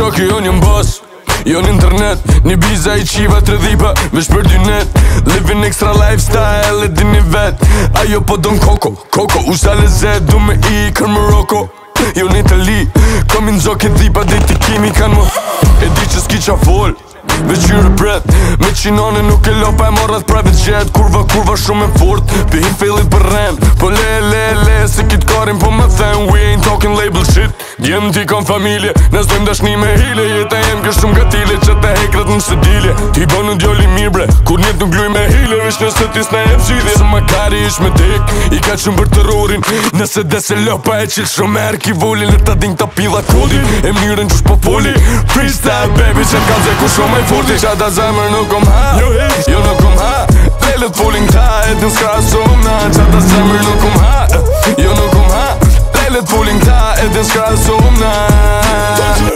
shoki jo një mbos jo në internet, një biza i qiva 3 dhipa, vesh për 2 net Living extra lifestyle, e dini vet Ajo po don koko, koko U sa lezet, du me i kër Morocco Jo në Itali, kom i nxok e dhipa Dhe ti kimi kan mo E di që s'ki qa fol Veç qyre bret Me qinone nuk e lopa e morrat private jet Kurva shumë e fort Pi hi fillit për ren Po le Se kit karin po më them We ain't talking label shit Djem ti kam familje Ne s'dojmë dashni me hile Jeta jem kështë shumë gatile Që te hekrat në së dilje Ti bo në djoli mirë bre Kur njet nuk luj me hile Vish nëse tis në e pëzidhje Se makari ish me tek I ka qëmë për terrorin Nëse dese lopa e qil shumë erë Ki volin e ta din ta pila kodin E mnyren qësh po foli Freestyle baby që t'kam ze ku shumë e furti Qata zemër nuk kom ha Jo nuk kom ha Lelet folin ta e t'në s'ka shumë na Qata zemër nuk kom ha Jo nuk kom ha Lelet folin ta e t'në s'ka shumë na